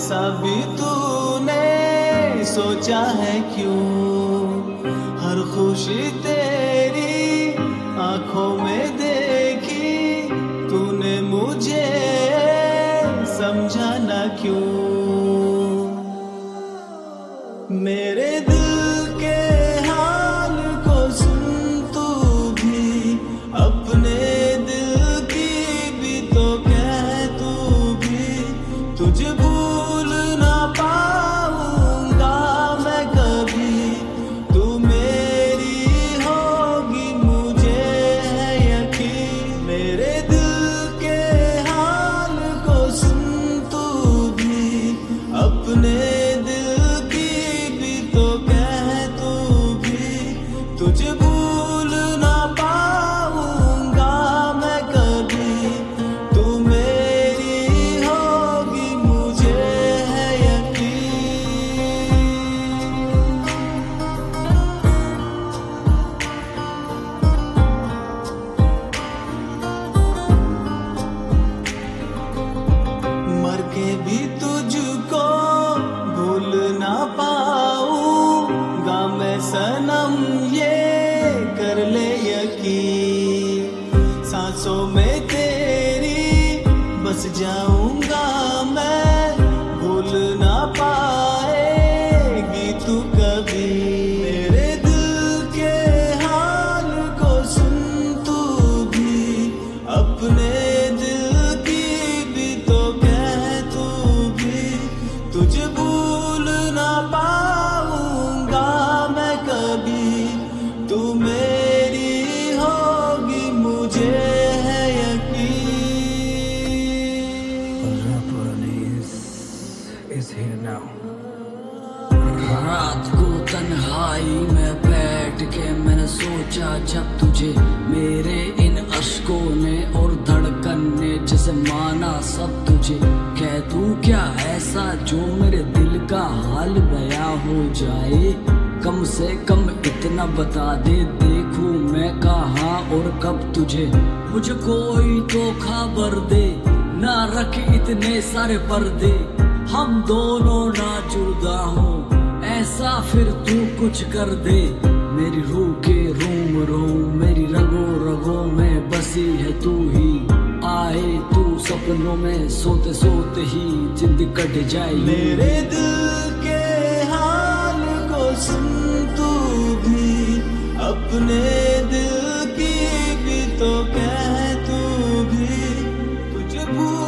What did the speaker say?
ऐसा भी तूने सोचा है क्यों? हर खुशी तेरी आंखों में देखी, तूने मुझे समझा ना क्यों? मेरे दिल के हाल को सुन तू भी, अपने दिल की भी तो कह तू भी। तुझे भूल ना पाऊंगा मैं कभी, तू मेरी होगी मुझे है यकीन। मेरे दिल के हाल को सुन तू भी, अपने तुझे भूल ना पाऊंगा मैं कभी, तू मेरी होगी मुझे है यकीन। मर के भी तुझको भूल ना पाऊंगा मैं सनम, ये कर ले यकीन। सांसों में तेरी बस जाऊंगा मैं, भूल ना पाएगी तू कभी। मेरे दिल के हाल को सुन तू भी, अपने दिल की भी तो कह तू भी। तुझे भूल ना पाऊंगा मैं कभी, तू मेरी होगी मुझे है यकीन। रात को तन्हाई में बैठ के मैंने सोचा, जब तुझे मेरे इन अश्कों ने और धड़कन ने जैसे माना सब तुझे। कह तू क्या ऐसा जो मेरे दिल का हाल बयां हो जाए? कम से कम इतना बता दे, देखूं मैं कहाँ और कब तुझे। मुझे कोई तो खबर दे, ना रख इतने सारे पर्दे। हम दोनों ना जुदा हो, ऐसा फिर तू कुछ कर दे। मेरी रूह के रोम रोम, मेरी रगों रगों में बसी है तू ही। आए तू सपनों में, सोते सोते ही जिंदगी कट जाए। मेरे दिल के हाल को सुन तू भी, अपने दिल की भी तो कह तू भी। तुझे भूल